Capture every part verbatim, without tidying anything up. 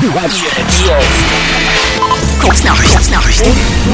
Kurznachrichten.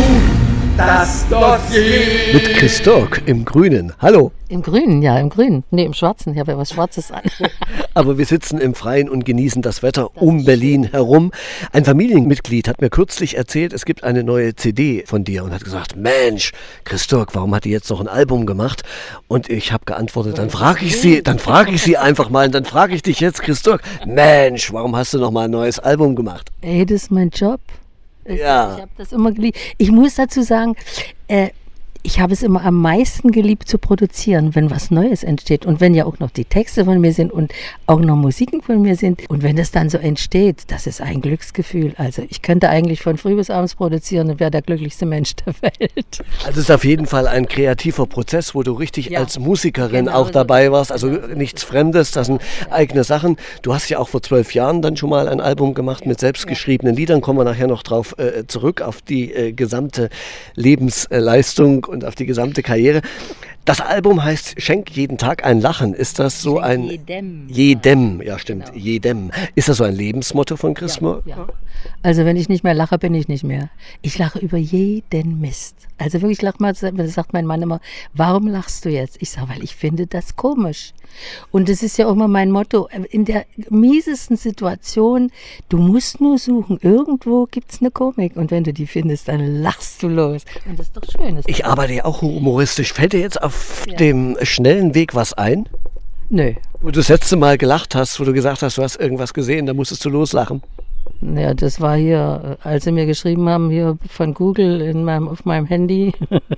Das Dossier. Mit Chris Stork im Grünen. Hallo. Im Grünen, ja, im Grünen. Nee, im Schwarzen. Ich habe ja was Schwarzes an. Aber wir sitzen im Freien und genießen das Wetter um Berlin herum. Ein Familienmitglied hat mir kürzlich erzählt, es gibt eine neue C D von dir und hat gesagt, Mensch, Chris Stork, warum hat die jetzt noch ein Album gemacht? Und ich habe geantwortet, dann frage ich sie, dann frage ich sie einfach mal und dann frage ich dich jetzt, Chris Stork, Mensch, warum hast du noch mal ein neues Album gemacht? Ey, das ist mein Job. Ich, Ja. ich habe das immer geliebt. Ich muss dazu sagen, äh, ich habe es immer am meisten geliebt zu produzieren, wenn was Neues entsteht und wenn ja auch noch die Texte von mir sind und auch noch Musiken von mir sind. Und wenn das dann so entsteht, das ist ein Glücksgefühl. Also ich könnte eigentlich von früh bis abends produzieren und wäre der glücklichste Mensch der Welt. Also es ist auf jeden Fall ein kreativer Prozess, wo du richtig Ja. als Musikerin Genau auch so. dabei warst. Also Genau so. nichts Fremdes, das sind eigene Sachen. Du hast ja auch vor zwölf Jahren dann schon mal ein Album gemacht mit selbstgeschriebenen Liedern. Kommen wir nachher noch drauf äh, zurück, auf die äh, gesamte Lebensleistung und auf die gesamte Karriere. Das Album heißt Schenk jeden Tag ein Lachen. Ist das so Schenk ein... jedem. Jedem, ja stimmt, Genau. jedem. Ist das so ein Lebensmotto von Chris Stork? Ja. Also wenn ich nicht mehr lache, bin ich nicht mehr. Ich lache über jeden Mist. Also wirklich, ich lache mal, das sagt mein Mann immer, warum lachst du jetzt? Ich sage, weil ich finde das komisch. Und das ist ja auch immer mein Motto, in der miesesten Situation, du musst nur suchen, irgendwo gibt es eine Komik. Und wenn du die findest, dann lachst du los. Und das ist doch schön. Das ist Ich doch arbeite ja auch humoristisch. Fällt dir jetzt auf Ja. dem schnellen Weg was ein? Nö. Wo du das letzte Mal gelacht hast, wo du gesagt hast, du hast irgendwas gesehen, da musstest du loslachen. Ja, das war hier, als sie mir geschrieben haben, hier von Google in meinem, auf meinem Handy,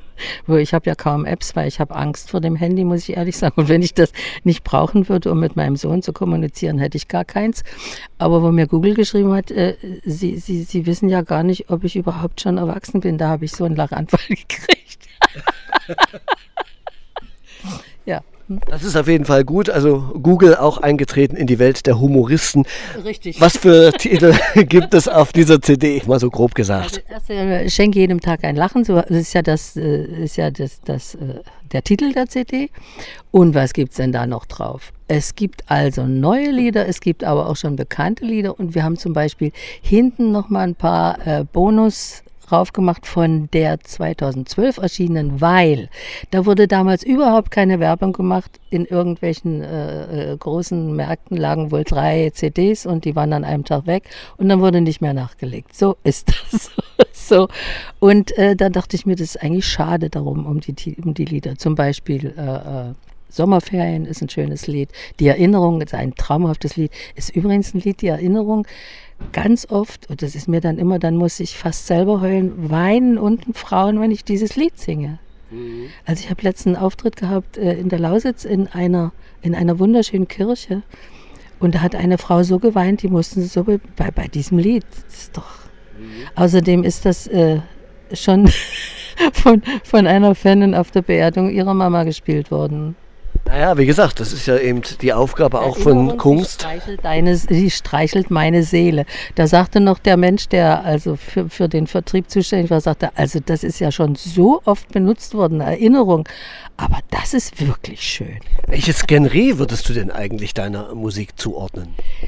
wo ich habe ja kaum Apps, weil ich habe Angst vor dem Handy, muss ich ehrlich sagen. Und wenn ich das nicht brauchen würde, um mit meinem Sohn zu kommunizieren, hätte ich gar keins. Aber wo mir Google geschrieben hat, äh, sie, sie, sie wissen ja gar nicht, ob ich überhaupt schon erwachsen bin, da habe ich so einen Lachanfall gekriegt. Ja. Das ist auf jeden Fall gut. Also Google auch eingetreten in die Welt der Humoristen. Richtig. Was für Titel gibt es auf dieser C D? Mal so grob gesagt. Also erst, äh, schenk jedem Tag ein Lachen, so das ist ja das, äh, ist ja das, das äh, der Titel der C D. Und was gibt's denn da noch drauf? Es gibt also neue Lieder, es gibt aber auch schon bekannte Lieder und wir haben zum Beispiel hinten noch mal ein paar äh, Bonus raufgemacht von der zweitausendzwölf erschienenen, weil da wurde damals überhaupt keine Werbung gemacht. In irgendwelchen äh, äh, großen Märkten lagen wohl drei C Ds und die waren an einem Tag weg und dann wurde nicht mehr nachgelegt. So ist das. so. Und äh, da dachte ich mir, das ist eigentlich schade darum, um die, um die Lieder. Zum Beispiel äh, äh, Sommerferien ist ein schönes Lied. Die Erinnerung ist ein traumhaftes Lied. Ist übrigens ein Lied, die Erinnerung, ganz oft, und das ist mir dann immer, dann muss ich fast selber heulen, weinen unten Frauen, wenn ich dieses Lied singe. Mhm. Also ich habe letztens einen Auftritt gehabt äh, in der Lausitz in einer, in einer wunderschönen Kirche und da hat eine Frau so geweint, die mussten so be- bei, bei diesem Lied. Das ist doch. Mhm. Außerdem ist das äh, schon von, von einer Fanin auf der Beerdigung ihrer Mama gespielt worden. Naja, wie gesagt, das ist ja eben die Aufgabe auch Erinnerung, von Kunst. Sie streichelt, deine, sie streichelt meine Seele. Da sagte noch der Mensch, der also für, für den Vertrieb zuständig war, sagte, also das ist ja schon so oft benutzt worden, Erinnerung. Aber das ist wirklich schön. Welches Genre würdest du denn eigentlich deiner Musik zuordnen?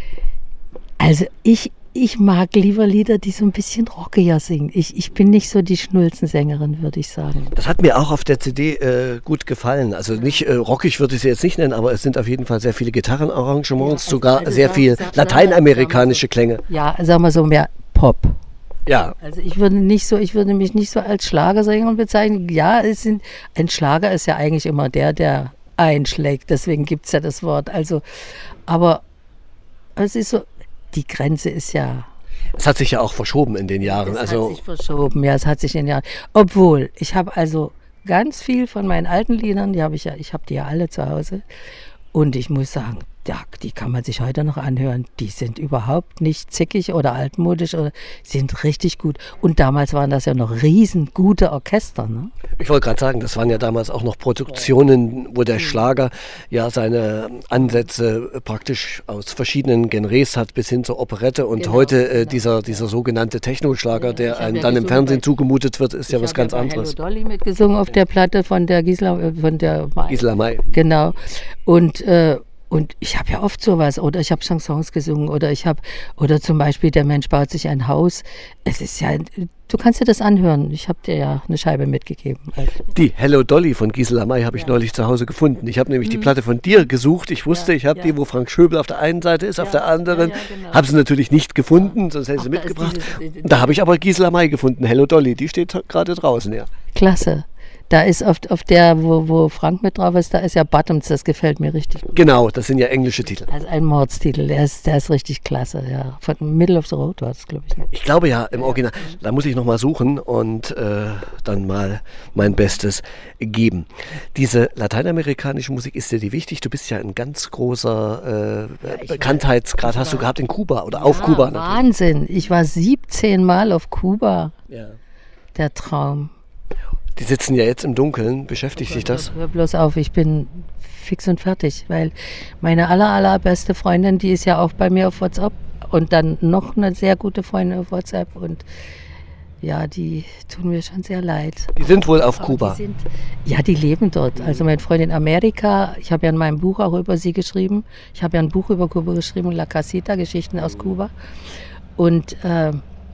Also ich, ich mag lieber Lieder, die so ein bisschen rockiger singen. Ich, ich bin nicht so die Schnulzensängerin, würde ich sagen. Das hat mir auch auf der C D äh, gut gefallen. Also nicht äh, rockig würde ich sie jetzt nicht nennen, aber es sind auf jeden Fall sehr viele Gitarrenarrangements, Ja, also- sogar also sehr sag- viel sag- lateinamerikanische Klänge. Ja, sagen wir so mehr Pop. Ja, Also ich würde nicht so, ich würde mich nicht so als Schlagersängerin bezeichnen. Ja, es sind, ein Schlager ist ja eigentlich immer der, der einschlägt. Deswegen gibt es ja das Wort. Also, aber es ist so, die Grenze ist ja. es hat sich ja auch verschoben in den Jahren. Es Also hat sich verschoben, ja, es hat sich in den Jahren. Obwohl, ich habe also ganz viel von meinen alten Liedern, die habe ich ja, ich habe die ja alle zu Hause. Und ich muss sagen, ja, die kann man sich heute noch anhören. Die sind überhaupt nicht zickig oder altmodisch, oder sind richtig gut. Und damals waren das ja noch riesengute Orchester. Ne? ich wollte gerade sagen, das waren ja damals auch noch Produktionen, wo der Schlager ja seine Ansätze praktisch aus verschiedenen Genres hat, bis hin zur Operette. Und Genau, heute äh, genau. dieser, dieser sogenannte Technoschlager, Ja, der ich hab einem ja dann im gesungen Fernsehen bei- zugemutet wird, ist ja was Ich ganz habe ja bei anderes. Hello Dolly mitgesungen auf der Platte von der Gisela, äh, von der Mai. Gisela May. Genau. Und, äh, Und ich habe ja oft sowas, oder ich habe Chansons gesungen, oder ich habe, oder zum Beispiel der Mensch baut sich ein Haus. Es ist ja, du kannst dir das anhören. Ich habe dir ja eine Scheibe mitgegeben. Die Hello Dolly von Gisela May habe ich ja. neulich zu Hause gefunden. Ich habe nämlich hm. die Platte von dir gesucht. Ich wusste, ja, ich habe ja. die, wo Frank Schöbel auf der einen Seite ist, ja, auf der anderen. Ja, ja, genau. Habe sie natürlich nicht gefunden, sonst hätte ich sie mitgebracht. Diese, diese, da habe ich aber Gisela May gefunden, Hello Dolly. Die steht gerade draußen, ja. Klasse. Da ist auf, auf der, wo, wo Frank mit drauf ist, da ist ja Bottoms, das gefällt mir richtig gut. Genau, das sind ja englische Titel. Also ein Mordstitel, der ist, der ist richtig klasse, ja. Von Middle of the Road war das, glaube ich. Ich glaube ja, im Original. Da muss ich nochmal suchen und äh, dann mal mein Bestes geben. Diese lateinamerikanische Musik, ist dir die wichtig? Du bist ja ein ganz großer äh, ja, Bekanntheitsgrad, hast du gehabt in Kuba oder ja, auf Kuba natürlich. Wahnsinn, ich war siebzehn Mal auf Kuba. Ja. Der Traum. Die sitzen ja jetzt im Dunkeln. Beschäftigt sich das? Hör bloß auf, ich bin fix und fertig, weil meine aller, allerbeste Freundin, die ist ja auch bei mir auf WhatsApp und dann noch eine sehr gute Freundin auf WhatsApp und ja, die tun mir schon sehr leid. Die sind wohl auf Aber Kuba? Die sind, ja, die leben dort. Also meine Freundin in Amerika, ich habe ja in meinem Buch auch über sie geschrieben. Ich habe ja ein Buch über Kuba geschrieben, La Casita, Geschichten aus Kuba. Und äh,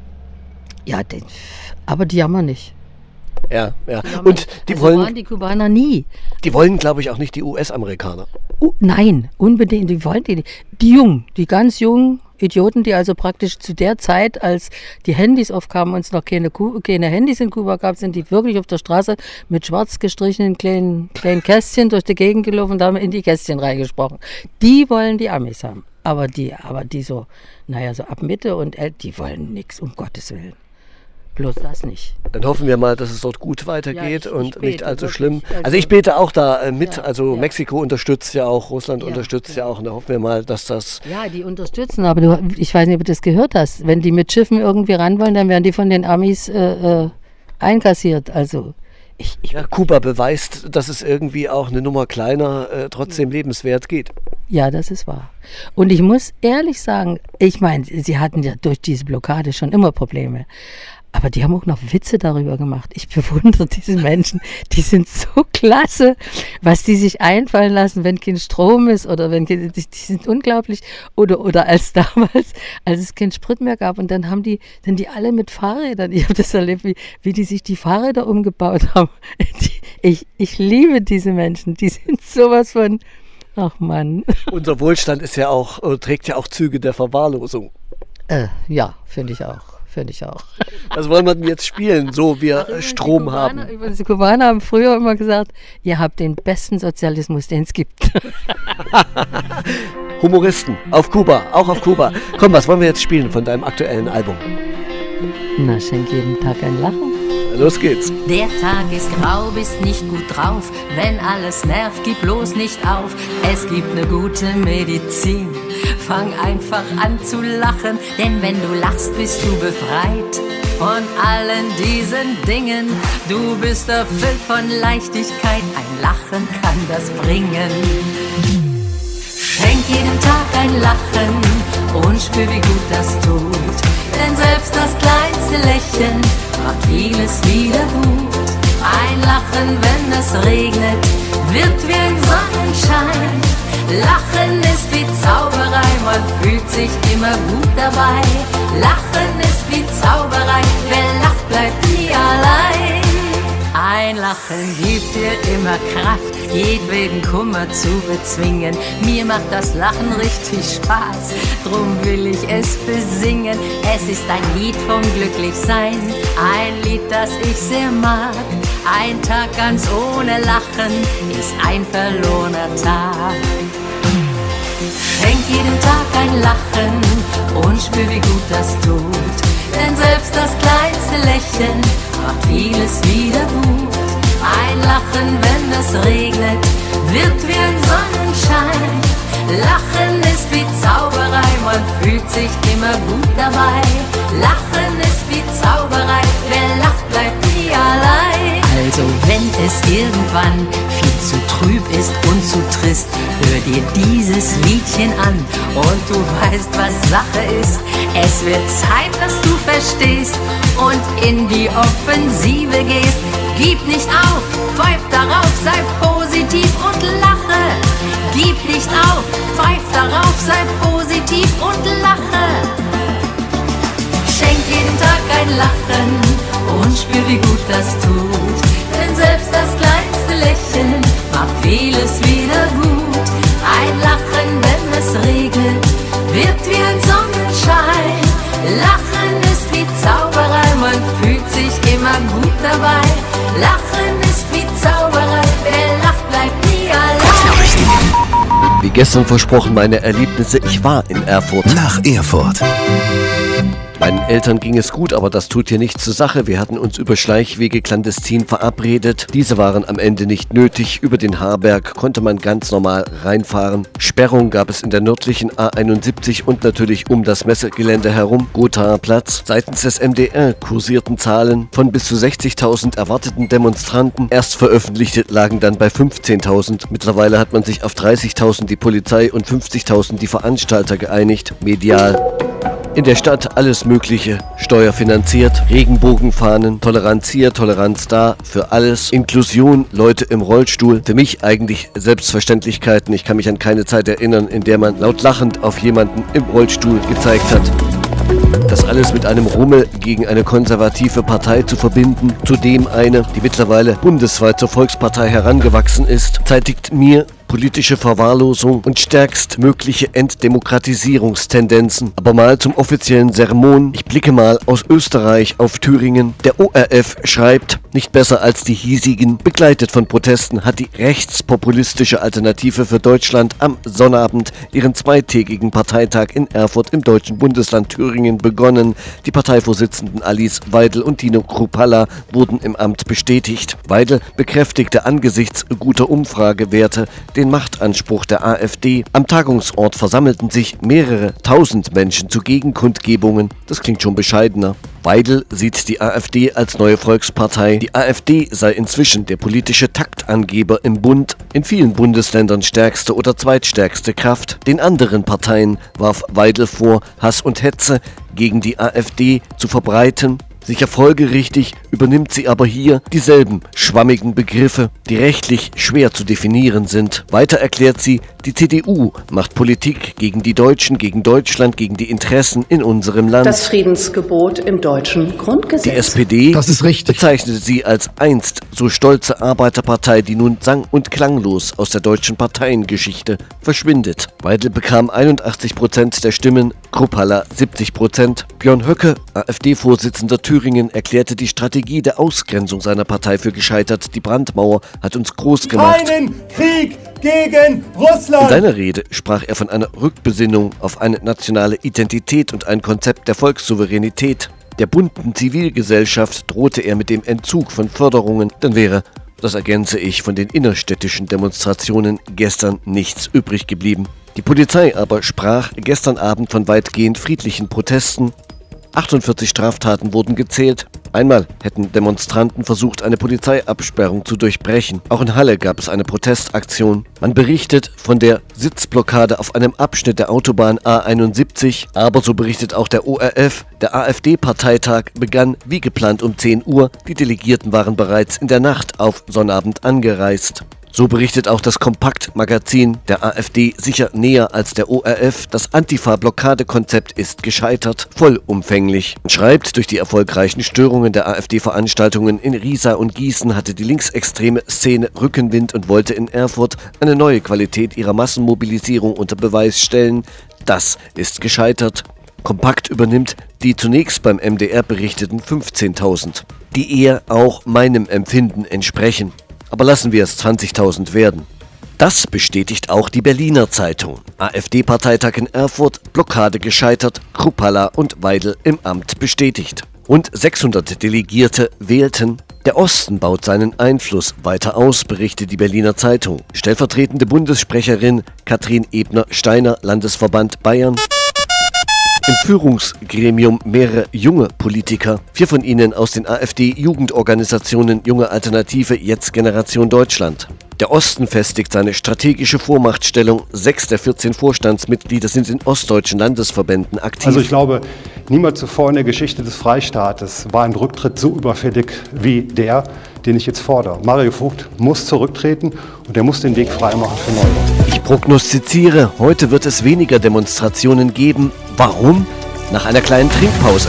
ja, den, aber die jammern nicht. Ja, ja. Die und die also wollen waren die Kubaner nie. Die wollen, glaube ich, auch nicht die U S-Amerikaner. Uh, nein, unbedingt. Die wollen die, die jungen, die ganz jungen Idioten, die also praktisch zu der Zeit, als die Handys aufkamen und es noch keine, keine Handys in Kuba gab, sind die wirklich auf der Straße mit schwarz gestrichenen kleinen, kleinen Kästchen durch die Gegend gelaufen und haben in die Kästchen reingesprochen. Die wollen die Amis haben. Aber die, aber die so, naja, so ab Mitte und El, die wollen nichts, um Gottes Willen. Bloß das nicht. Dann hoffen wir mal, dass es dort gut weitergeht ja, ich, ich und bete, nicht allzu wirklich. schlimm. Also, also ich bete auch da äh, mit. Ja, also ja. Mexiko unterstützt ja auch, Russland ja, unterstützt ja. ja auch. Und da hoffen wir mal, dass das... Ja, die unterstützen, aber du, ich weiß nicht, ob du das gehört hast. Wenn die mit Schiffen irgendwie ran wollen, dann werden die von den Amis äh, äh, einkassiert. Also ich, ich ja, Kuba beweist, dass es irgendwie auch eine Nummer kleiner äh, trotzdem lebenswert geht. Ja, das ist wahr. Und ich muss ehrlich sagen, ich meine, sie hatten ja durch diese Blockade schon immer Probleme. Aber die haben auch noch Witze darüber gemacht. Ich bewundere diese Menschen. Die sind so klasse, was die sich einfallen lassen, wenn kein Strom ist oder wenn die, die sind unglaublich. Oder, oder als damals, als es kein Sprit mehr gab und dann haben die, dann die alle mit Fahrrädern. Ich habe das erlebt, wie, wie die sich die Fahrräder umgebaut haben. Die, ich, ich liebe diese Menschen. Die sind sowas von, ach Mann. Unser Wohlstand ist ja auch, trägt ja auch Züge der Verwahrlosung. Äh, ja, finde ich auch. Finde ich auch. Was wollen wir denn jetzt spielen, so wir Ach, Strom die haben? Übrigens, die Kubaner haben früher immer gesagt, ihr habt den besten Sozialismus, den es gibt. Humoristen auf Kuba, auch auf Kuba. Komm, was wollen wir jetzt spielen von deinem aktuellen Album? Na, schenk jeden Tag ein Lachen. Los geht's. Der Tag ist grau, bist nicht gut drauf. Wenn alles nervt, gib bloß nicht auf. Es gibt eine gute Medizin. Fang einfach an zu lachen, denn wenn du lachst, bist du befreit von allen diesen Dingen. Du bist erfüllt von Leichtigkeit, ein Lachen kann das bringen. Schenk jeden Tag ein Lachen und spür, wie gut das tut. Denn selbst das kleinste Lächeln macht vieles wieder gut. Ein Lachen, wenn es regnet, wird wie ein Sonnenschein. Lachen ist wie Zauberei, man fühlt sich immer gut dabei. Lachen ist wie Zauberei, wer lacht, bleibt nie allein. Ein Lachen gibt dir immer Kraft, jedweden Kummer zu bezwingen. Mir macht das Lachen richtig Spaß, drum will ich es besingen. Es ist ein Lied vom Glücklichsein, ein Lied, das ich sehr mag. Ein Tag ganz ohne Lachen ist ein verlorener Tag. Schenk jeden Tag ein Lachen und spür, wie gut das tut. Denn selbst das kleinste Lächeln macht vieles wieder gut. Ein Lachen, wenn es regnet, wird wie ein Sonnenschein. Lachen ist wie Zauberei, man fühlt sich immer gut dabei. Lachen ist wie Zauberei, wer lacht, bleibt nie allein. Also wenn es irgendwann viel zu trüb ist und zu trist, hör dir dieses Liedchen an und du weißt, was Sache ist. Es wird Zeit, dass du verstehst und in die Offensive gehst. Gib nicht auf, pfeif darauf, sei positiv und lache. Gib nicht auf, pfeif darauf, sei positiv und lache. Schenk jeden Tag ein Lachen und spür, wie gut das tut. Denn selbst das kleinste Lächeln macht vieles wieder gut. Ein Lachen, wenn es regnet, wirkt wie ein Sonnenschein. Lachen ist wie Zauberei, man fühlt sich immer gut dabei. Lachen ist wie Zauberei, wer lacht, bleibt nie allein. Wie gestern versprochen, meine Erlebnisse. Ich war in Erfurt. Nach Erfurt. Meinen Eltern ging es gut, aber das tut hier nichts zur Sache. Wir hatten uns über Schleichwege clandestin verabredet. Diese waren am Ende nicht nötig. Über den Harberg konnte man ganz normal reinfahren. Sperrung gab es in der nördlichen A einundsiebzig und natürlich um das Messegelände herum, Gothaer Platz. Seitens des M D R kursierten Zahlen von bis zu sechzigtausend erwarteten Demonstranten. Erst veröffentlichte lagen dann bei fünfzehntausend. Mittlerweile hat man sich auf dreißigtausend die Polizei und fünfzigtausend die Veranstalter geeinigt. Medial. In der Stadt alles Mögliche, steuerfinanziert, Regenbogenfahnen, Toleranz hier, Toleranz da, für alles, Inklusion, Leute im Rollstuhl, für mich eigentlich Selbstverständlichkeiten. Ich kann mich an keine Zeit erinnern, in der man laut lachend auf jemanden im Rollstuhl gezeigt hat. Das alles mit einem Rummel gegen eine konservative Partei zu verbinden, zudem eine, die mittlerweile bundesweit zur Volkspartei herangewachsen ist, zeitigt mir politische Verwahrlosung und stärkstmögliche Entdemokratisierungstendenzen. Aber mal zum offiziellen Sermon. Ich blicke mal aus Österreich auf Thüringen. Der O R F schreibt, nicht besser als die hiesigen, begleitet von Protesten, hat die rechtspopulistische Alternative für Deutschland am Sonnabend ihren zweitägigen Parteitag in Erfurt im deutschen Bundesland Thüringen begonnen. Die Parteivorsitzenden Alice Weidel und Dino Kruppalla wurden im Amt bestätigt. Weidel bekräftigte angesichts guter Umfragewerte den Machtanspruch der AfD. Am Tagungsort versammelten sich mehrere tausend Menschen zu Gegenkundgebungen. Das klingt schon bescheidener. Weidel sieht die AfD als neue Volkspartei. Die AfD sei inzwischen der politische Taktangeber im Bund, in vielen Bundesländern stärkste oder zweitstärkste Kraft. Den anderen Parteien warf Weidel vor, Hass und Hetze gegen die AfD zu verbreiten. Sicher folgerichtig übernimmt sie aber hier dieselben schwammigen Begriffe, die rechtlich schwer zu definieren sind. Weiter erklärt sie, die C D U macht Politik gegen die Deutschen, gegen Deutschland, gegen die Interessen in unserem Land. Das Friedensgebot im deutschen Grundgesetz. Die S P D Das ist richtig. bezeichnete sie als einst so stolze Arbeiterpartei, die nun sang- und klanglos aus der deutschen Parteiengeschichte verschwindet. Weidel bekam einundachtzig Prozent der Stimmen, Kruppalla siebzig Prozent. Björn Höcke, AfD-Vorsitzender Thüringen, erklärte die Strategie der Ausgrenzung seiner Partei für gescheitert. Die Brandmauer hat uns groß gemacht. Keinen Krieg gegen Russland! In seiner Rede sprach er von einer Rückbesinnung auf eine nationale Identität und ein Konzept der Volkssouveränität. Der bunten Zivilgesellschaft drohte er mit dem Entzug von Förderungen. Dann wäre, das ergänze ich, von den innerstädtischen Demonstrationen gestern nichts übrig geblieben. Die Polizei aber sprach gestern Abend von weitgehend friedlichen Protesten. achtundvierzig Straftaten wurden gezählt. Einmal hätten Demonstranten versucht, eine Polizeiabsperrung zu durchbrechen. Auch in Halle gab es eine Protestaktion. Man berichtet von der Sitzblockade auf einem Abschnitt der Autobahn A einundsiebzig. Aber so berichtet auch der O R F, der AfD-Parteitag begann wie geplant um zehn Uhr. Die Delegierten waren bereits in der Nacht auf Sonnabend angereist. So berichtet auch das Kompakt-Magazin der AfD sicher näher als der O R F. Das Antifa-Blockadekonzept ist gescheitert, vollumfänglich. Und schreibt, durch die erfolgreichen Störungen der AfD-Veranstaltungen in Riesa und Gießen hatte die linksextreme Szene Rückenwind und wollte in Erfurt eine neue Qualität ihrer Massenmobilisierung unter Beweis stellen. Das ist gescheitert. Kompakt übernimmt die zunächst beim M D R berichteten fünfzehntausend, die eher auch meinem Empfinden entsprechen. Aber lassen wir es zwanzigtausend werden. Das bestätigt auch die Berliner Zeitung. AfD-Parteitag in Erfurt, Blockade gescheitert, Kruppalla und Weidel im Amt bestätigt. Und sechshundert Delegierte wählten. Der Osten baut seinen Einfluss weiter aus, berichtet die Berliner Zeitung. Stellvertretende Bundessprecherin Katrin Ebner-Steiner, Landesverband Bayern. Im Führungsgremium mehrere junge Politiker, vier von ihnen aus den AfD-Jugendorganisationen Junge Alternative, jetzt Generation Deutschland. Der Osten festigt seine strategische Vormachtstellung. Sechs der vierzehn Vorstandsmitglieder sind in ostdeutschen Landesverbänden aktiv. Also ich glaube, niemals zuvor in der Geschichte des Freistaates war ein Rücktritt so überfällig wie der, den ich jetzt fordere. Mario Vogt muss zurücktreten und er muss den Weg freimachen für Neubau. Ich prognostiziere, heute wird es weniger Demonstrationen geben. Warum? Nach einer kleinen Trinkpause.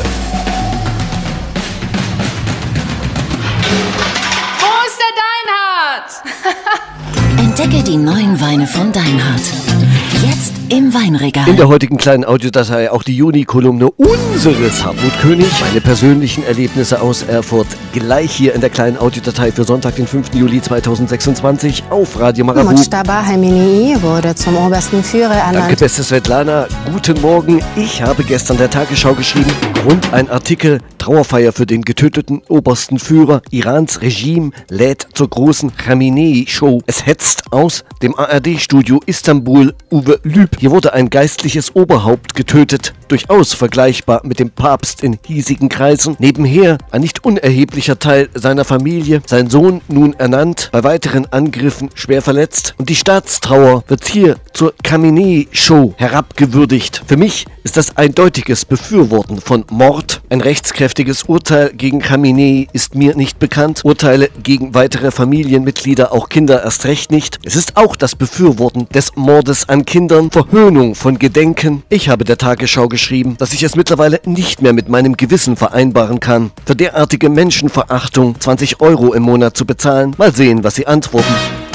Wo ist der Deinhard? Entdecke die neuen Weine von Deinhard. Jetzt im Weinregal. In der heutigen kleinen Audiodatei auch die Juni-Kolumne unseres Hartmut König. Meine persönlichen Erlebnisse aus Erfurt gleich hier in der kleinen Audiodatei für Sonntag, den fünften Juli zweitausendsechsundzwanzig auf Radio Marabu. Mojtaba Khamenei wurde zum obersten Führer ernannt. Danke, beste Svetlana. Guten Morgen. Ich habe gestern der Tagesschau geschrieben, Grund ein Artikel, Trauerfeier für den getöteten obersten Führer. Irans Regime lädt zur großen Khamenei-Show. Es hetzt aus dem A R D-Studio Istanbul Uwe Lüb. Hier wurde ein geistliches Oberhaupt getötet, durchaus vergleichbar mit dem Papst in hiesigen Kreisen. Nebenher ein nicht unerheblicher Teil seiner Familie, sein Sohn nun ernannt, bei weiteren Angriffen schwer verletzt. Und die Staatstrauer wird hier zur Khamenei-Show herabgewürdigt. Für mich ist das eindeutiges Befürworten von Mord. Ein rechtskräftiges Urteil gegen Khamenei ist mir nicht bekannt. Urteile gegen weitere Familienmitglieder, auch Kinder erst recht nicht. Es ist auch das Befürworten des Mordes an Kindern, Verhöhnung von Gedenken. Ich habe der Tagesschau geschrieben, dass ich es mittlerweile nicht mehr mit meinem Gewissen vereinbaren kann, für derartige Menschenverachtung zwanzig Euro im Monat zu bezahlen. Mal sehen, was sie antworten.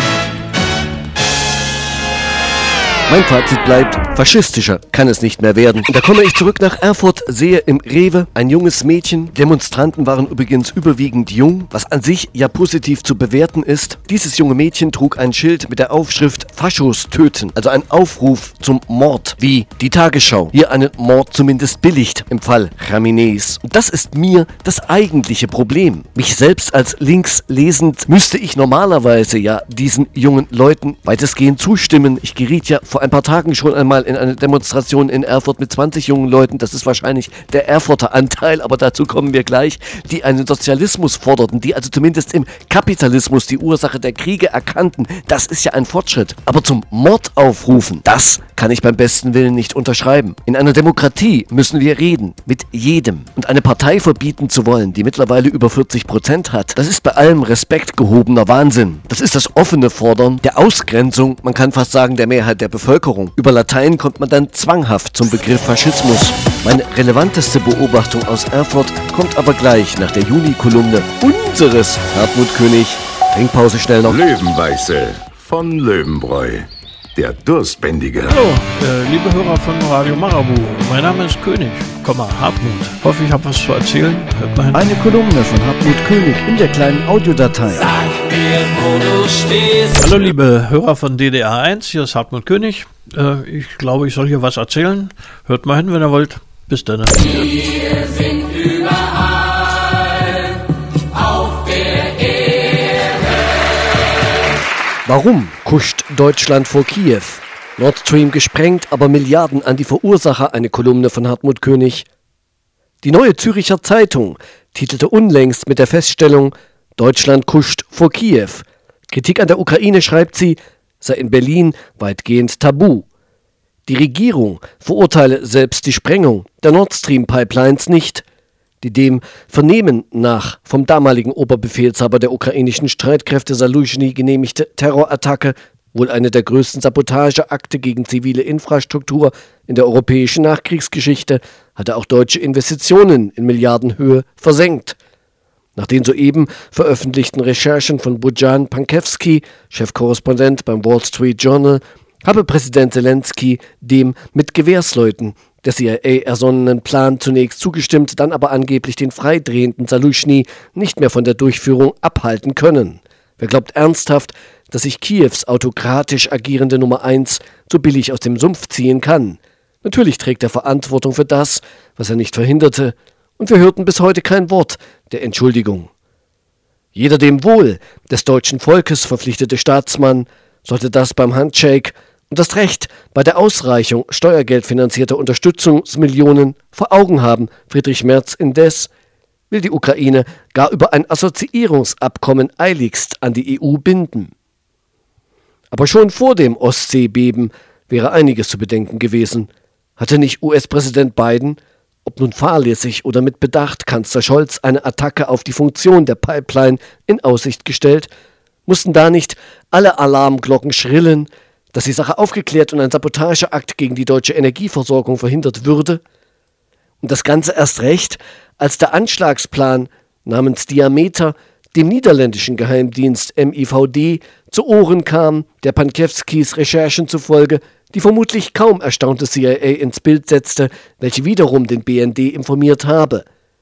Mein Fazit bleibt, faschistischer kann es nicht mehr werden. Und da komme ich zurück nach Erfurt, sehe im Rewe ein junges Mädchen. Demonstranten waren übrigens überwiegend jung, was an sich ja positiv zu bewerten ist. Dieses junge Mädchen trug ein Schild mit der Aufschrift Faschos töten, also ein Aufruf zum Mord, wie die Tagesschau hier einen Mord zumindest billigt im Fall Khameneis. Und das ist mir das eigentliche Problem. Mich selbst als links lesend müsste ich normalerweise ja diesen jungen Leuten weitestgehend zustimmen. Ich geriet ja vor ein paar Tagen schon einmal in eine Demonstration in Erfurt mit zwanzig jungen Leuten, das ist wahrscheinlich der Erfurter Anteil, aber dazu kommen wir gleich, die einen Sozialismus forderten, die also zumindest im Kapitalismus die Ursache der Kriege erkannten. Das ist ja ein Fortschritt. Aber zum Mord aufrufen, das kann ich beim besten Willen nicht unterschreiben. In einer Demokratie müssen wir reden, mit jedem. Und eine Partei verbieten zu wollen, die mittlerweile über vierzig Prozent hat, das ist bei allem Respekt gehobener Wahnsinn. Das ist das offene Fordern der Ausgrenzung, man kann fast sagen der Mehrheit der Bevölkerung. Über Latein kommt man dann zwanghaft zum Begriff Faschismus. Meine relevanteste Beobachtung aus Erfurt kommt aber gleich nach der Juni-Kolumne unseres Hartmut König. Trinkpause schnell noch. Löwenweiße von Löwenbräu. Der Durstbändige. Hallo, äh, liebe Hörer von Radio Marabu. Mein Name ist König, Komma, Hartmut. Hoffe, ich habe was zu erzählen. Hört mal hin. Eine Kolumne von Hartmut König in der kleinen Audiodatei. Sag mir, wo du stehst. Hallo, liebe Hörer von D D R eins. Hier ist Hartmut König. Äh, ich glaube, ich soll hier was erzählen. Hört mal hin, wenn ihr wollt. Bis dann. Wir sind überall auf der Erde. Warum kuscht Deutschland vor Kiew? Nord Stream gesprengt, aber Milliarden an die Verursacher, eine Kolumne von Hartmut König. Die Neue Züricher Zeitung titelte unlängst mit der Feststellung, Deutschland kuscht vor Kiew. Kritik an der Ukraine, schreibt sie, sei in Berlin weitgehend tabu. Die Regierung verurteile selbst die Sprengung der Nord Stream Pipelines nicht. Die dem Vernehmen nach vom damaligen Oberbefehlshaber der ukrainischen Streitkräfte Saluzhny genehmigte Terrorattacke, wohl eine der größten Sabotageakte gegen zivile Infrastruktur in der europäischen Nachkriegsgeschichte, hatte auch deutsche Investitionen in Milliardenhöhe versenkt. Nach den soeben veröffentlichten Recherchen von Bojan Pankewski, Chefkorrespondent beim Wall Street Journal, habe Präsident Zelensky dem mit Gewehrsleuten der C I A ersonnenen Plan zunächst zugestimmt, dann aber angeblich den freidrehenden Saluzhny nicht mehr von der Durchführung abhalten können. Wer glaubt ernsthaft, dass sich Kiews autokratisch agierende Nummer eins so billig aus dem Sumpf ziehen kann? Natürlich trägt er Verantwortung für das, was er nicht verhinderte, und wir hörten bis heute kein Wort der Entschuldigung. Jeder dem Wohl des deutschen Volkes verpflichtete Staatsmann sollte das beim Handshake und das Recht bei der Ausreichung steuergeldfinanzierter Unterstützungsmillionen vor Augen haben. Friedrich Merz indes will die Ukraine gar über ein Assoziierungsabkommen eiligst an die E U binden. Aber schon vor dem Ostseebeben wäre einiges zu bedenken gewesen. Hatte nicht U S-Präsident Biden, ob nun fahrlässig oder mit Bedacht, Kanzler Scholz eine Attacke auf die Funktion der Pipeline in Aussicht gestellt? Mussten da nicht alle Alarmglocken schrillen, dass die Sache aufgeklärt und ein Sabotageakt gegen die deutsche Energieversorgung verhindert würde. Und das Ganze erst recht, als der Anschlagsplan namens Diameter dem niederländischen Geheimdienst M I V D zu Ohren kam, der Pankiewskis Recherchen zufolge die vermutlich kaum erstaunte C I A ins Bild setzte, welche wiederum den B N D informiert habe.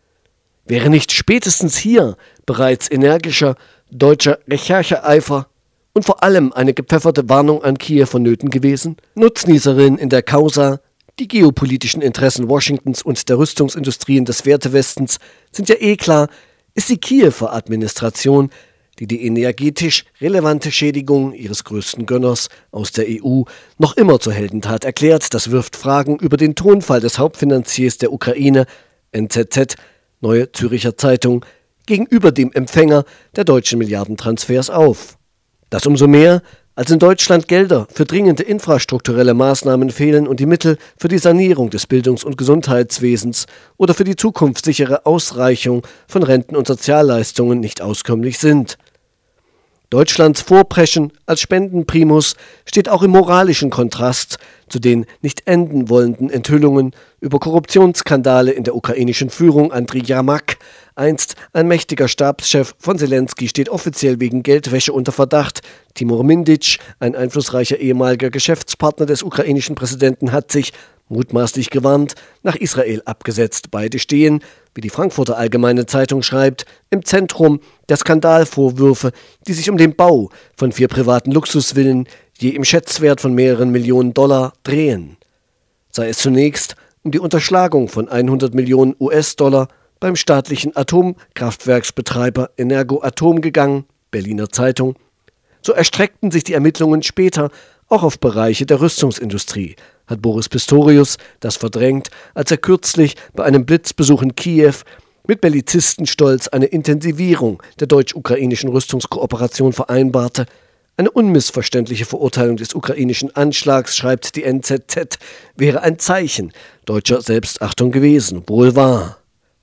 Wäre nicht spätestens hier bereits energischer deutscher Rechercheeifer und vor allem eine gepfefferte Warnung an Kiew vonnöten gewesen? Nutznießerin in der Causa, die geopolitischen Interessen Washingtons und der Rüstungsindustrien des Wertewestens sind ja eh klar, ist die Kiewer Administration, die die energetisch relevante Schädigung ihres größten Gönners aus der E U noch immer zur Heldentat erklärt. Das wirft Fragen über den Tonfall des Hauptfinanziers der Ukraine, N Z Z, Neue Züricher Zeitung, gegenüber dem Empfänger der deutschen Milliardentransfers auf. Das umso mehr, als in Deutschland Gelder für dringende infrastrukturelle Maßnahmen fehlen und die Mittel für die Sanierung des Bildungs- und Gesundheitswesens oder für die zukunftssichere Ausreichung von Renten- und Sozialleistungen nicht auskömmlich sind. Deutschlands Vorpreschen als Spendenprimus steht auch im moralischen Kontrast zu den nicht enden wollenden Enthüllungen über Korruptionsskandale in der ukrainischen Führung. Andriy Yermak, einst ein mächtiger Stabschef von Zelensky, steht offiziell wegen Geldwäsche unter Verdacht. Timur Mindic, ein einflussreicher ehemaliger Geschäftspartner des ukrainischen Präsidenten, hat sich, mutmaßlich gewarnt, nach Israel abgesetzt. Beide stehen, wie die Frankfurter Allgemeine Zeitung schreibt, im Zentrum der Skandalvorwürfe, die sich um den Bau von vier privaten Luxusvillen, je im Schätzwert von mehreren Millionen Dollar, drehen. Sei es zunächst um die Unterschlagung von hundert Millionen U S-Dollar beim staatlichen Atomkraftwerksbetreiber Energoatom gegangen, Berliner Zeitung, so erstreckten sich die Ermittlungen später auch auf Bereiche der Rüstungsindustrie. Hat Boris Pistorius das verdrängt, als er kürzlich bei einem Blitzbesuch in Kiew mit Bellizistenstolz eine Intensivierung der deutsch-ukrainischen Rüstungskooperation vereinbarte. Eine unmissverständliche Verurteilung des ukrainischen Anschlags, schreibt die N Z Z, wäre ein Zeichen deutscher Selbstachtung gewesen. Wohl wahr.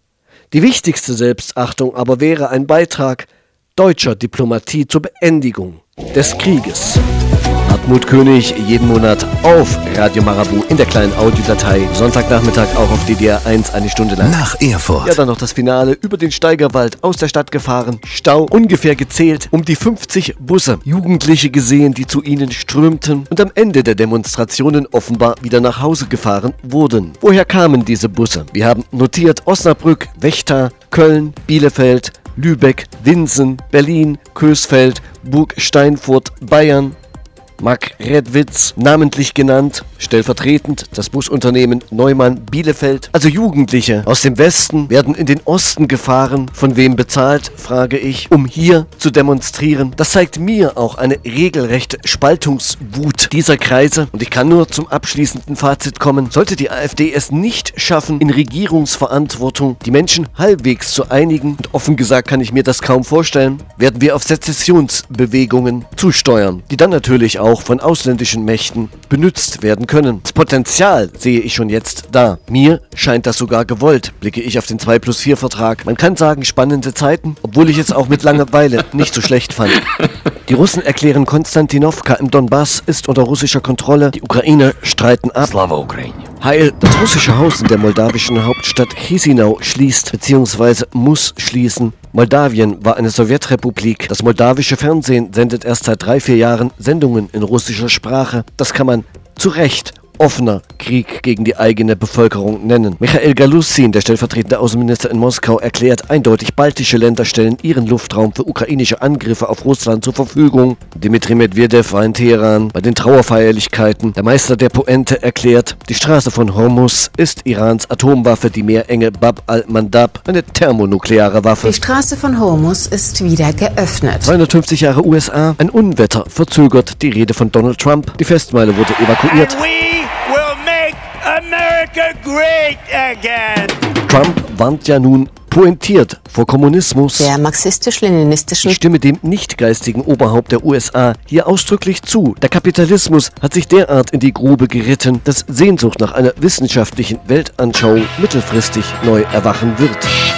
Die wichtigste Selbstachtung aber wäre ein Beitrag deutscher Diplomatie zur Beendigung des Krieges. Hartmut König, jeden Monat auf Radio Marabout in der kleinen Audiodatei. Sonntagnachmittag auch auf D D R eins eine Stunde lang. Nach Erfurt. Ja, dann noch das Finale über den Steigerwald aus der Stadt gefahren. Stau ungefähr gezählt um die fünfzig Busse. Jugendliche gesehen, die zu ihnen strömten und am Ende der Demonstrationen offenbar wieder nach Hause gefahren wurden. Woher kamen diese Busse? Wir haben notiert Osnabrück, Vechta, Köln, Bielefeld, Lübeck, Winsen, Berlin, Coesfeld, Burg Steinfurt, Bayern, Marktredwitz, namentlich genannt, stellvertretend das Busunternehmen Neumann Bielefeld. Also Jugendliche aus dem Westen werden in den Osten gefahren. Von wem bezahlt, frage ich, um hier zu demonstrieren. Das zeigt mir auch eine regelrechte Spaltungswut dieser Kreise. Und ich kann nur zum abschließenden Fazit kommen. Sollte die AfD es nicht schaffen, in Regierungsverantwortung die Menschen halbwegs zu einigen, und offen gesagt kann ich mir das kaum vorstellen, werden wir auf Sezessionsbewegungen zusteuern, die dann natürlich auch auch von ausländischen Mächten benutzt werden können. Das Potenzial sehe ich schon jetzt da. Mir scheint das sogar gewollt, blicke ich auf den zwei plus vier Vertrag. Man kann sagen, spannende Zeiten, obwohl ich es auch mit Langeweile nicht so schlecht fand. Die Russen erklären, Konstantinowka im Donbass ist unter russischer Kontrolle. Die Ukrainer streiten ab. Slava Ukraine. Heil, das russische Haus in der moldawischen Hauptstadt Chisinau schließt bzw. muss schließen. Moldawien war eine Sowjetrepublik. Das moldawische Fernsehen sendet erst seit drei, vier Jahren Sendungen in russischer Sprache. Das kann man zu Recht offener Krieg gegen die eigene Bevölkerung nennen. Michail Galusin, der stellvertretende Außenminister in Moskau, erklärt eindeutig, baltische Länder stellen ihren Luftraum für ukrainische Angriffe auf Russland zur Verfügung. Dmitri Medvedev war in Teheran bei den Trauerfeierlichkeiten. Der Meister der Pointe erklärt, die Straße von Hormuz ist Irans Atomwaffe, die Meerenge Bab al-Mandab, eine thermonukleare Waffe. Die Straße von Hormuz ist wieder geöffnet. zweihundertfünfzig Jahre U S A, ein Unwetter verzögert die Rede von Donald Trump. Die Festmeile wurde evakuiert. Will make America great again. Trump warnt ja nun pointiert vor Kommunismus. Der marxistisch-leninistische Ich stimme dem nicht-geistigen Oberhaupt der U S A hier ausdrücklich zu. Der Kapitalismus hat sich derart in die Grube geritten, dass Sehnsucht nach einer wissenschaftlichen Weltanschauung mittelfristig neu erwachen wird.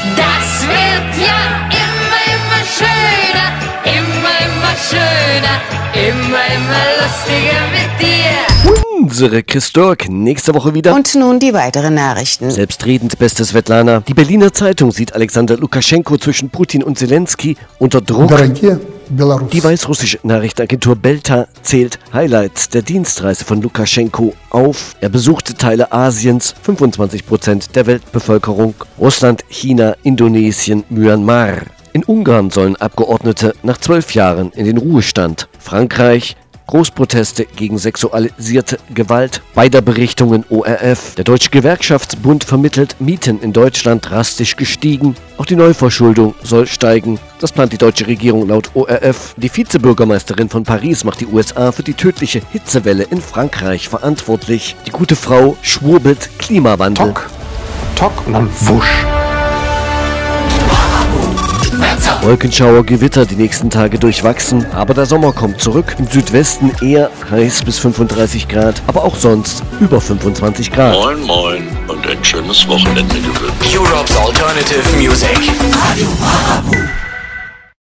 Das wird ja immer, immer schöner, immer, immer schöner, immer, immer lustiger mit dir. unsere Chris Stork nächste Woche wieder. Und nun die weiteren Nachrichten. Selbstredend, beste Svetlana. Die Berliner Zeitung sieht Alexander Lukaschenko zwischen Putin und Zelensky unter Druck. Die weißrussische Nachrichtenagentur Belta zählt Highlights der Dienstreise von Lukaschenko auf. Er besuchte Teile Asiens, fünfundzwanzig Prozent der Weltbevölkerung, Russland, China, Indonesien, Myanmar. In Ungarn sollen Abgeordnete nach zwölf Jahren in den Ruhestand. Frankreich, Großproteste gegen sexualisierte Gewalt. Bei der Berichtungen O R F. Der Deutsche Gewerkschaftsbund vermittelt, Mieten in Deutschland drastisch gestiegen. Auch die Neuverschuldung soll steigen. Das plant die deutsche Regierung laut O R F. Die Vizebürgermeisterin von Paris macht die U S A für die tödliche Hitzewelle in Frankreich verantwortlich. Die gute Frau schwurbelt Klimawandel. Tock, Tock und dann wusch. Wolkenschauer, Gewitter die nächsten Tage durchwachsen, aber der Sommer kommt zurück. Im Südwesten eher heiß bis fünfunddreißig Grad, aber auch sonst über fünfundzwanzig Grad. Moin Moin und ein schönes Wochenende gewünscht. Europe's Alternative Music.